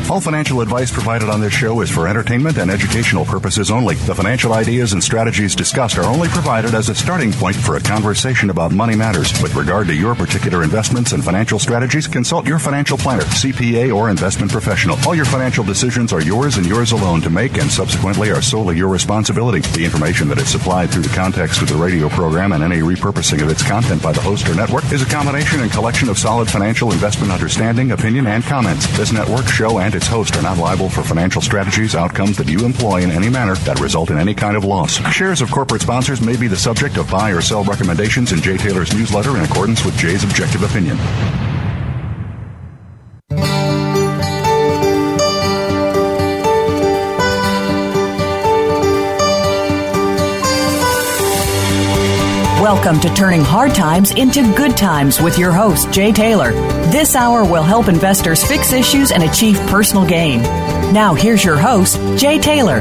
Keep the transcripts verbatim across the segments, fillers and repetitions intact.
All financial advice provided on this show is for entertainment and educational purposes only. The financial ideas and strategies discussed are only provided as a starting point for a conversation about money matters. With regard to your particular investments and financial strategies, consult your financial planner, C P A, or investment professional. All your financial decisions are yours and yours alone to make, and subsequently are solely your responsibility. The information that is supplied through the context of the radio program and any repurposing of its content by the host or network is a combination and collection of solid financial investment understanding, opinion, and comments. This network, show, and its host are not liable for financial strategies, outcomes that you employ in any manner that result in any kind of loss. Shares of corporate sponsors may be the subject of buy or sell recommendations in Jay Taylor's newsletter in accordance with Jay's objective opinion. Welcome to Turning Hard Times into Good Times with your host, Jay Taylor. This hour will help investors fix issues and achieve personal gain. Now, here's your host, Jay Taylor.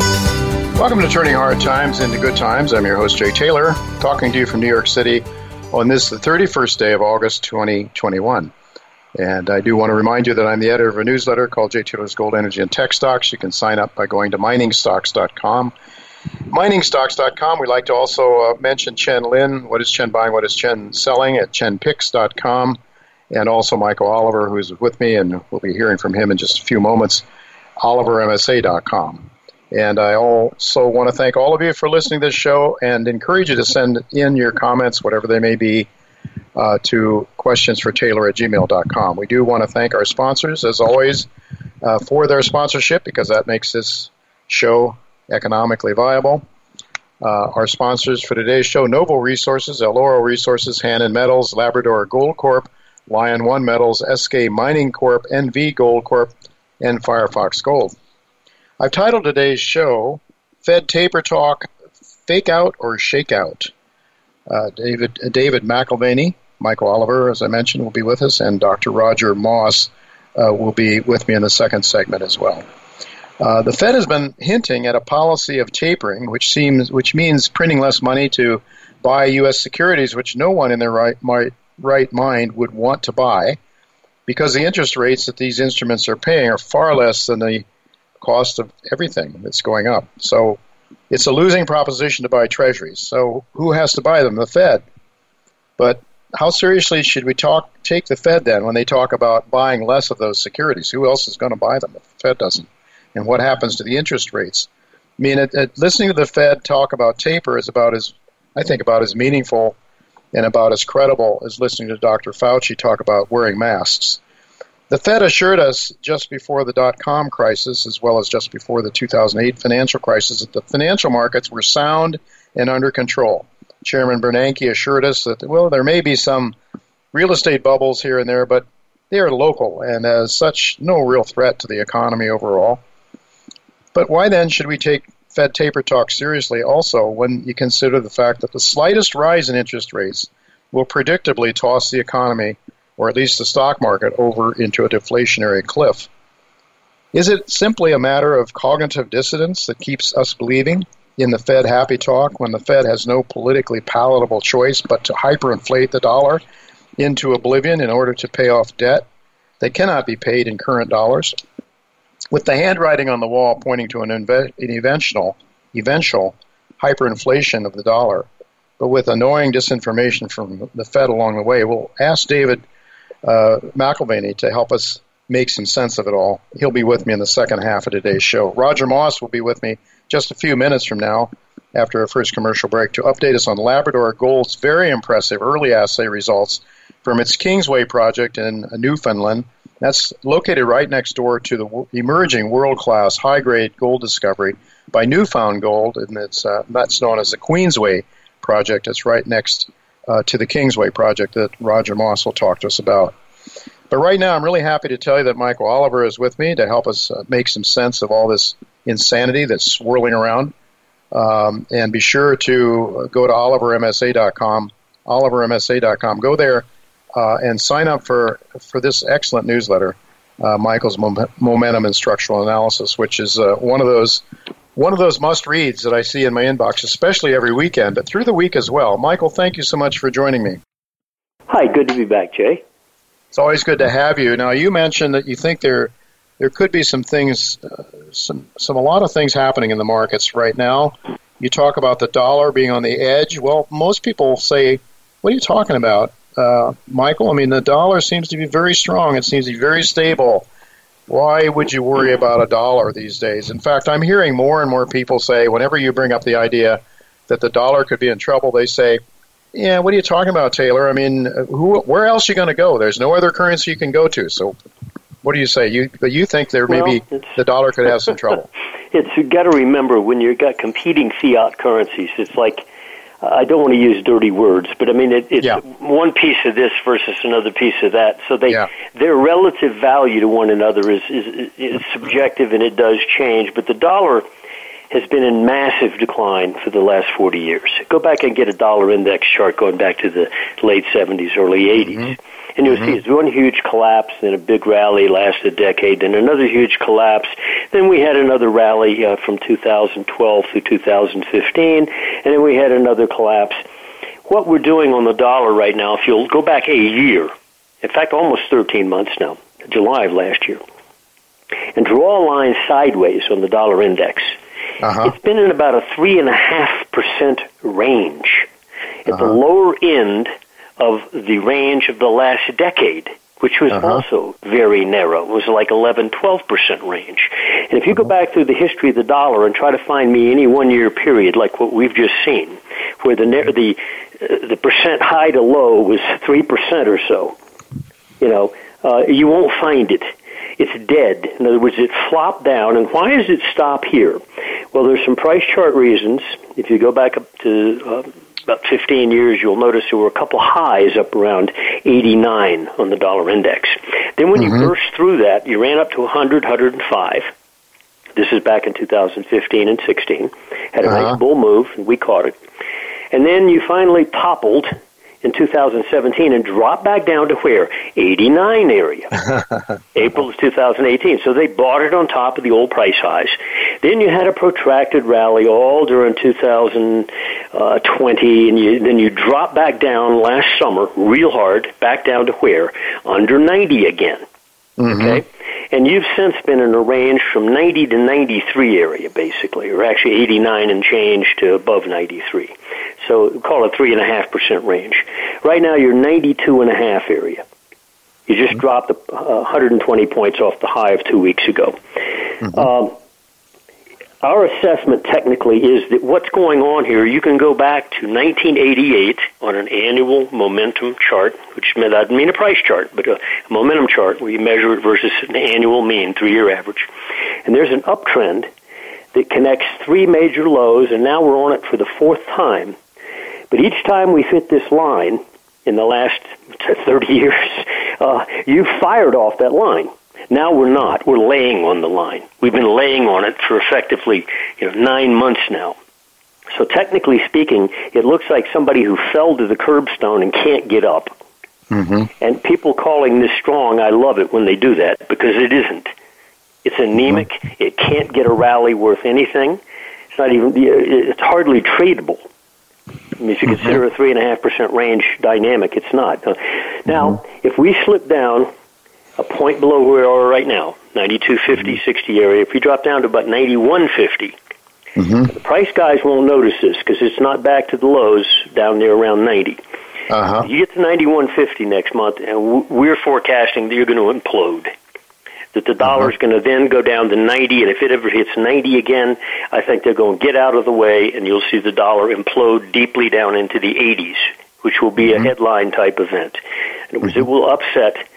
Welcome to Turning Hard Times into Good Times. I'm your host, Jay Taylor, talking to you from New York City on this, the thirty-first day of August, twenty twenty-one. And I do want to remind you that I'm the editor of a newsletter called Jay Taylor's Gold, Energy, and Tech Stocks. You can sign up by going to mining stocks dot com. mining stocks dot com. We like to also uh, mention Chen Lin. What is Chen buying? What is Chen selling? At chen picks dot com. And also Michael Oliver, who is with me, and we'll be hearing from him in just a few moments, oliver m s a dot com. And I also want to thank all of you for listening to this show and encourage you to send in your comments, whatever they may be, uh, to questions for taylor at gmail dot com. We do want to thank our sponsors, as always, uh, for their sponsorship, because that makes this show economically viable. Uh, our sponsors for today's show: Noble Resources, El Oro Resources, Hannon Metals, Labrador Gold Corp, Lion One Metals, S K Mining Corp, N V Gold Corp, and Firefox Gold. I've titled today's show, Fed Taper Talk, Fake Out or Shake Out. Uh, David, uh, David McElvaney, Michael Oliver, as I mentioned, will be with us, and Doctor Roger Moss uh, will be with me in the second segment as well. Uh, the Fed has been hinting at a policy of tapering, which seems, which means printing less money to buy U S securities, which no one in their right, my, right mind would want to buy, because the interest rates that these instruments are paying are far less than the cost of everything that's going up. So it's a losing proposition to buy treasuries. So who has to buy them? The Fed. But how seriously should we talk take the Fed then when they talk about buying less of those securities? Who else is going to buy them if the Fed doesn't? And what happens to the interest rates? I mean, it, it, listening to the Fed talk about taper is about as, I think, about as meaningful and about as credible as listening to Doctor Fauci talk about wearing masks. The Fed assured us just before the dot-com crisis, as well as just before the two thousand eight financial crisis, that the financial markets were sound and under control. Chairman Bernanke assured us that, well, there may be some real estate bubbles here and there, but they are local and as such no real threat to the economy overall. But why then should we take Fed taper talk seriously also when you consider the fact that the slightest rise in interest rates will predictably toss the economy, or at least the stock market, over into a deflationary cliff? Is it simply a matter of cognitive dissonance that keeps us believing in the Fed happy talk when the Fed has no politically palatable choice but to hyperinflate the dollar into oblivion in order to pay off debt that cannot be paid in current dollars? With the handwriting on the wall pointing to an, inve- an eventual, eventual hyperinflation of the dollar, but with annoying disinformation from the Fed along the way, we'll ask David uh, McElvaney to help us make some sense of it all. He'll be with me in the second half of today's show. Roger Moss will be with me just a few minutes from now after our first commercial break to update us on Labrador Gold's very impressive early assay results from its Kingsway project in Newfoundland. That's located right next door to the emerging world-class high-grade gold discovery by Newfound Gold, and it's uh, that's known as the Queensway project. It's right next uh, to the Kingsway project that Roger Moss will talk to us about. But right now, I'm really happy to tell you that Michael Oliver is with me to help us uh, make some sense of all this insanity that's swirling around. Um, and be sure to go to oliver m s a dot com, oliver m s a dot com. Go there uh, and sign up for, for this excellent newsletter, uh, Michael's Mom- Momentum and Structural Analysis, which is uh, one of those one of those must-reads that I see in my inbox, especially every weekend, but through the week as well. Michael, thank you so much for joining me. Hi, good to be back, Jay. It's always good to have you. Now, you mentioned that you think there there could be some things, uh, some some a lot of things happening in the markets right now. You talk about the dollar being on the edge. Well, most people say, what are you talking about, uh, Michael? I mean, the dollar seems to be very strong. It seems to be very stable. Why would you worry about a dollar these days? In fact, I'm hearing more and more people say, whenever you bring up the idea that the dollar could be in trouble, they say, yeah, what are you talking about, Taylor? I mean, who, where else are you going to go? There's no other currency you can go to. So what do you say? You you think there well, maybe the dollar could have some trouble? It's you got to remember when you've got competing fiat currencies, it's like, I don't want to use dirty words, but I mean, it, it's yeah. one piece of this versus another piece of that. So they, yeah. their relative value to one another is, is, is subjective, and it does change. But the dollar has been in massive decline for the last forty years. Go back and get a dollar index chart going back to the late seventies, early eighties. Mm-hmm. And you'll mm-hmm. see it's one huge collapse, then a big rally lasted a decade, then another huge collapse. Then we had another rally uh, from two thousand twelve through two thousand fifteen, and then we had another collapse. What we're doing on the dollar right now, if you'll go back a year, in fact, almost thirteen months now, July of last year, and draw a line sideways on the dollar index, uh-huh. it's been in about a three point five percent range at uh-huh. the lower end of the range of the last decade, which was uh-huh. also very narrow. It was like eleven, twelve percent range. And if you go back through the history of the dollar and try to find me any one-year period like what we've just seen, where the the uh, the percent high to low was three percent or so, you know, uh, you won't find it. It's dead. In other words, it flopped down. And why does it stop here? Well, there's some price chart reasons. If you go back up to uh, about fifteen years, you'll notice there were a couple highs up around eighty-nine on the dollar index. Then when mm-hmm. you burst through that, you ran up to one hundred, one hundred five. This is back in two thousand fifteen and sixteen. Had a uh-huh. nice bull move, and we caught it. And then you finally toppled in two thousand seventeen and dropped back down to where? eighty-nine area. April of two thousand eighteen. So they bought it on top of the old price highs. Then you had a protracted rally all during two thousand twenty, and you, then you dropped back down last summer real hard, back down to where? Under ninety again. Mm-hmm. Okay? And you've since been in a range from ninety to ninety-three area, basically, or actually eighty-nine and change to above ninety-three. So call it three point five percent range. Right now you're ninety-two point five area. You just mm-hmm. dropped the, uh, one hundred twenty points off the high of two weeks ago. Mm-hmm. Um, our assessment technically is that what's going on here, you can go back to nineteen eighty-eight on an annual momentum chart, which doesn't mean a price chart, but a momentum chart where you measure it versus an annual mean, three-year average. And there's an uptrend that connects three major lows, and now we're on it for the fourth time. But each time we hit this line in the last thirty years, uh, you fired off that line. Now we're not. We're laying on the line. We've been laying on it for effectively, you know, nine months now. So technically speaking, it looks like somebody who fell to the curbstone and can't get up. Mm-hmm. And people calling this strong, I love it when they do that, because it isn't. It's anemic. Mm-hmm. It can't get a rally worth anything. It's not even, it's hardly tradable. I mean, if you mm-hmm. consider a three point five percent range dynamic, it's not. Uh, now, mm-hmm. if we slip down a point below where we are right now, ninety-two fifty, sixty area, if we drop down to about ninety-one fifty, mm-hmm. the price guys won't notice this because it's not back to the lows down there around ninety. Uh-huh. You get to ninety-one fifty next month, and we're forecasting that you're going to implode. That the dollar is uh-huh. going to then go down to ninety, and if it ever hits ninety again, I think they're going to get out of the way, and you'll see the dollar implode deeply down into the eighties, which will be mm-hmm. a headline-type event. And it, was, mm-hmm. it will upset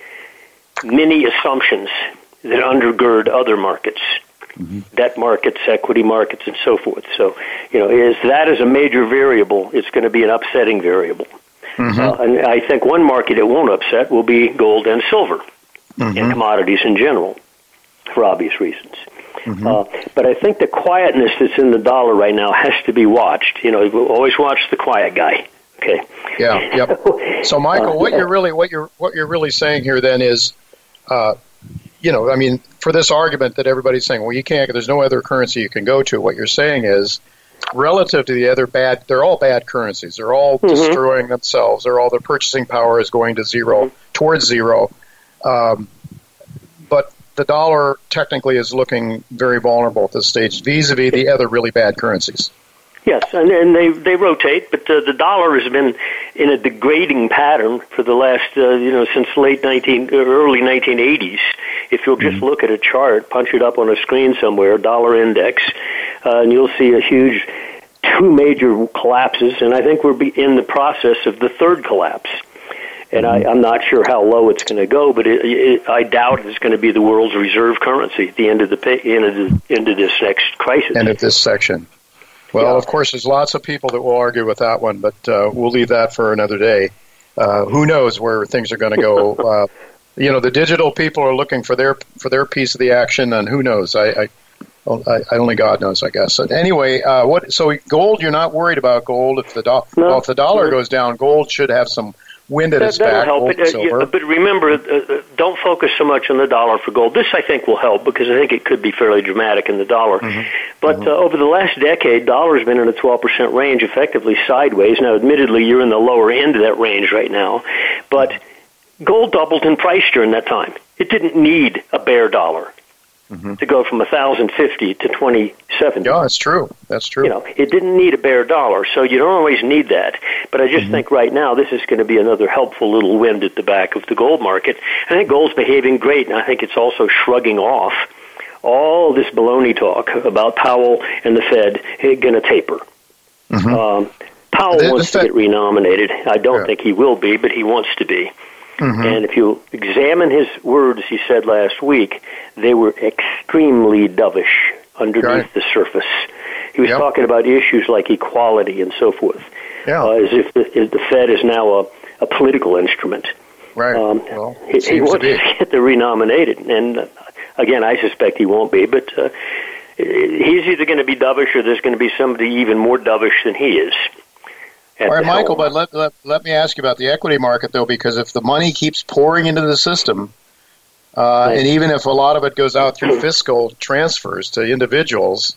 many assumptions that undergird other markets, mm-hmm. debt markets, equity markets, and so forth. So, you know, is that is a major variable, it's going to be an upsetting variable. Mm-hmm. Uh, and I think one market it won't upset will be gold and silver. Mm-hmm. And commodities in general, for obvious reasons. Mm-hmm. Uh, but I think the quietness that's in the dollar right now has to be watched. You know, always watch the quiet guy. Okay. Yeah. Yep. So, Michael, uh, what you're really what you're what you're really saying here then is, uh, you know, I mean, for this argument that everybody's saying, well, you can't. There's no other currency you can go to. What you're saying is, relative to the other bad, they're all bad currencies. They're all mm-hmm. destroying themselves. They're all their purchasing power is going to zero, mm-hmm. towards zero. Um, but the dollar technically is looking very vulnerable at this stage vis-a-vis the other really bad currencies. Yes, and, and they they rotate, but uh, the dollar has been in a degrading pattern for the last, uh, you know, since late nineteen, early nineteen eighties. If you'll just mm-hmm. look at a chart, punch it up on a screen somewhere, dollar index, uh, and you'll see a huge two major collapses, and I think we're in the process of the third collapse. And I, I'm not sure how low it's going to go, but it, it, I doubt it's going to be the world's reserve currency at the end of the end of, the, end of this next crisis. End of this section. Well, yeah. Of course, there's lots of people that will argue with that one, but uh, we'll leave that for another day. Uh, who knows where things are going to go? uh, you know, the digital people are looking for their for their piece of the action, and who knows? I, I, I, I only God knows, I guess. But anyway, uh, what? So gold, you're not worried about gold if the do- no, well, if the dollar no. goes down, gold should have some wind at that, its back. Help. It, uh, yeah, but remember, uh, don't focus so much on the dollar for gold. This, I think, will help because I think it could be fairly dramatic in the dollar. Mm-hmm. But mm-hmm. Uh, over the last decade, dollar's been in a twelve percent range, effectively sideways. Now, admittedly, you're in the lower end of that range right now. But gold doubled in price during that time. It didn't need a bear dollar mm-hmm. to go from one thousand fifty to twenty seventy. Yeah, that's true. That's true. You know, it didn't need a bear dollar, so you don't always need that. But I just mm-hmm. think right now this is going to be another helpful little wind at the back of the gold market. I think gold's behaving great, and I think it's also shrugging off all this baloney talk about Powell and the Fed going to taper. Mm-hmm. Um, Powell the, wants the Fed- to get renominated. I don't yeah. think he will be, but he wants to be. Mm-hmm. And if you examine his words he said last week, they were extremely dovish underneath right. the surface. He was yep. talking about issues like equality and so forth, yeah. uh, as if the, if the Fed is now a, a political instrument. Right. Um, well, he, he wants to, to get the renominated, and uh, again, I suspect he won't be, but uh, he's either going to be dovish or there's going to be somebody even more dovish than he is. All right, Michael, but let, let let me ask you about the equity market, though, because if the money keeps pouring into the system, uh, right. and even if a lot of it goes out through fiscal transfers to individuals,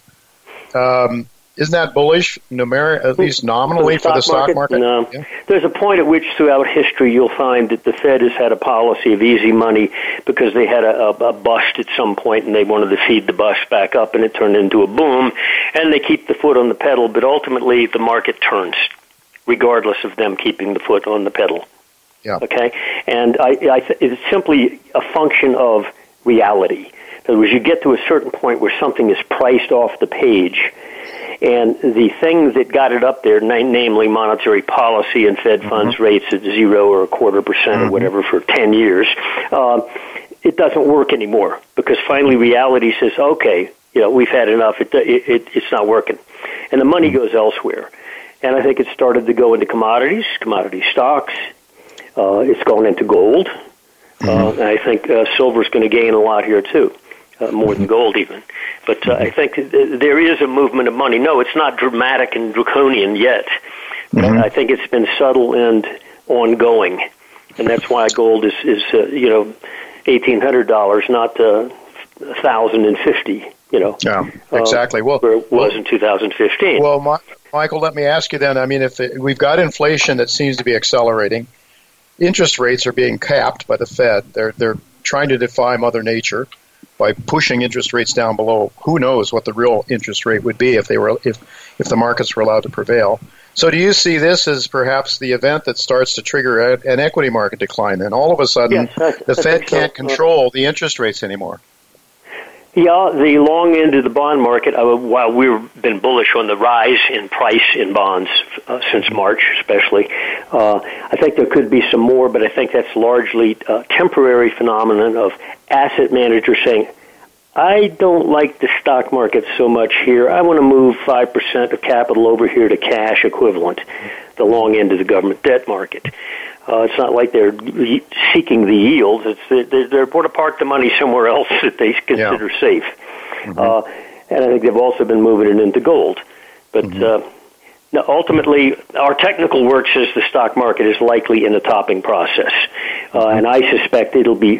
um, isn't that bullish, numer- at least nominally, for the stock market? No. Yeah. There's a point at which throughout history you'll find that the Fed has had a policy of easy money because they had a, a, a bust at some point and they wanted to feed the bust back up, and it turned into a boom, and they keep the foot on the pedal, but ultimately the market turns, regardless of them keeping the foot on the pedal. Yeah. Okay? And I, I th- it's simply a function of reality. In other words, you get to a certain point where something is priced off the page, and the thing that got it up there, na- namely monetary policy and Fed mm-hmm. funds rates at zero or a quarter percent mm-hmm. or whatever for ten years, uh, it doesn't work anymore because finally reality says, okay, you know, we've had enough. It, it, it, it's not working. And the money mm-hmm. goes elsewhere. And I think it started to go into commodities, commodity stocks. Uh, it's going into gold. Mm-hmm. Uh, and I think uh, silver's going to gain a lot here, too, uh, more than gold even. But uh, I think th- there is a movement of money. No, it's not dramatic and draconian yet. But mm-hmm. I think it's been subtle and ongoing. And that's why gold is, is uh, you know, eighteen hundred dollars, not uh, one thousand fifty dollars. You know, yeah, exactly. Uh, well, where it was well, in two thousand fifteen. Well, my, Michael, let me ask you then. I mean, if it, we've got inflation that seems to be accelerating, interest rates are being capped by the Fed. They're they're trying to defy Mother Nature by pushing interest rates down below. Who knows what the real interest rate would be if they were if if the markets were allowed to prevail. So, do you see this as perhaps the event that starts to trigger a, an equity market decline? Then all of a sudden, yes, I, the I Fed can't so. control the interest rates anymore. Yeah, the long end of the bond market, uh, while we've been bullish on the rise in price in bonds uh, since March especially, uh, I think there could be some more, but I think that's largely a temporary phenomenon of asset managers saying, I don't like the stock market so much here. I want to move five percent of capital over here to cash equivalent, the long end of the government debt market. Uh, it's not like they're seeking the yields. It's they're, they're going to park the money somewhere else that they consider yeah. safe. Mm-hmm. Uh, and I think they've also been moving it into gold. But mm-hmm. uh, now ultimately, our technical work says the stock market is likely in a topping process. Uh, and I suspect it'll be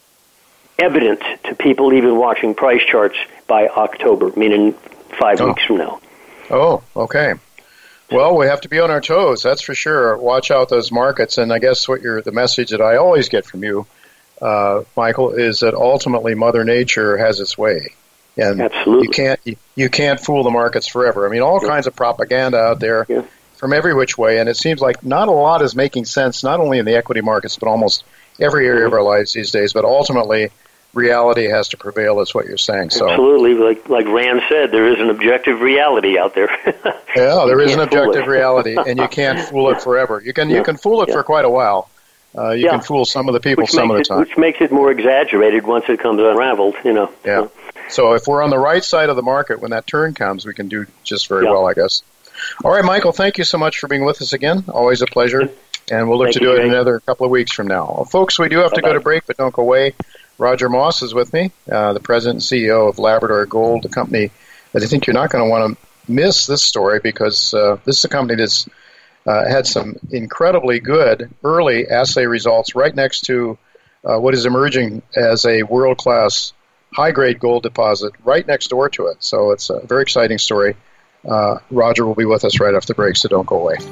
evident to people even watching price charts by October, meaning five oh. weeks from now. Oh, okay. Well, we have to be on our toes, that's for sure. Watch out those markets, and I guess what you're the message that I always get from you, uh, Michael, is that ultimately Mother Nature has its way. And Absolutely. you can't you, you can't fool the markets forever. I mean, all yeah. kinds of propaganda out there yeah. from every which way, and it seems like not a lot is making sense, not only in the equity markets, but almost every area mm-hmm. of our lives these days. But ultimately, reality has to prevail, is what you're saying. So absolutely, like like Rand said, there is an objective reality out there. yeah, there is an objective reality, and you can't fool it forever. You can yeah. you can fool it yeah. for quite a while. Uh, you yeah. can fool some of the people which some of the it, time. Which makes it more exaggerated once it comes unraveled, you know. Yeah. So if we're on the right side of the market when that turn comes, we can do just very yeah. well, I guess. All right, Michael, thank you so much for being with us again. Always a pleasure. And we'll look thank to do you, it Jay. another couple of weeks from now. Well, folks, we do have Bye-bye. to go to break, but don't go away. Roger Moss is with me, uh, the president and C E O of Labrador Gold, a company that I think you're not going to want to miss this story because uh, this is a company that's uh, had some incredibly good early assay results right next to uh, what is emerging as a world-class high-grade gold deposit right next door to it. So it's a very exciting story. Uh, Roger will be with us right after the break, so don't go away.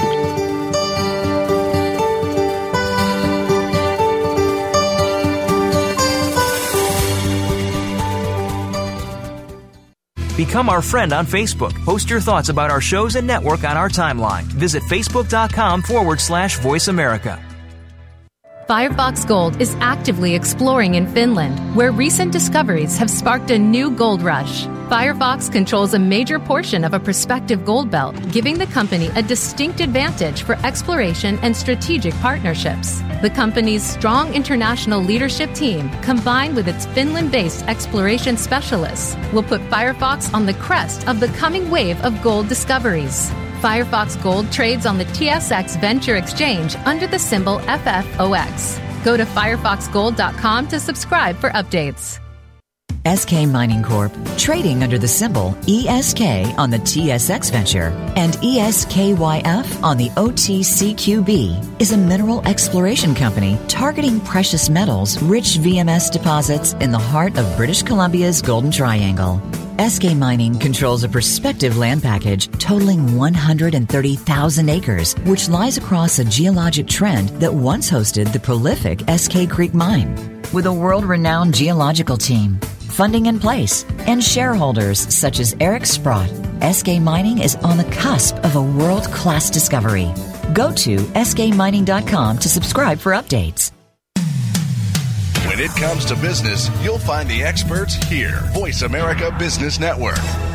Become our friend on Facebook. Post your thoughts about our shows and network on our timeline. Visit facebook.com forward slash Voice America. Firefox Gold is actively exploring in Finland, where recent discoveries have sparked a new gold rush. Firefox controls a major portion of a prospective gold belt, giving the company a distinct advantage for exploration and strategic partnerships. The company's strong international leadership team, combined with its Finland-based exploration specialists, will put Firefox on the crest of the coming wave of gold discoveries. Firefox Gold trades on the T S X Venture Exchange under the symbol F F O X. Go to firefox gold dot com to subscribe for updates. S K Mining Corp, trading under the symbol E S K on the T S X Venture and E S K Y F on the O T C Q B, is a mineral exploration company targeting precious metals rich V M S deposits in the heart of British Columbia's Golden Triangle. S K Mining controls a prospective land package totaling one hundred thirty thousand acres, which lies across a geologic trend that once hosted the prolific S K Creek Mine. With a world-renowned geological team, funding in place, and shareholders such as Eric Sprott, S K Mining is on the cusp of a world-class discovery. Go to S K mining dot com to subscribe for updates. When it comes to business, you'll find the experts here. Voice America Business Network.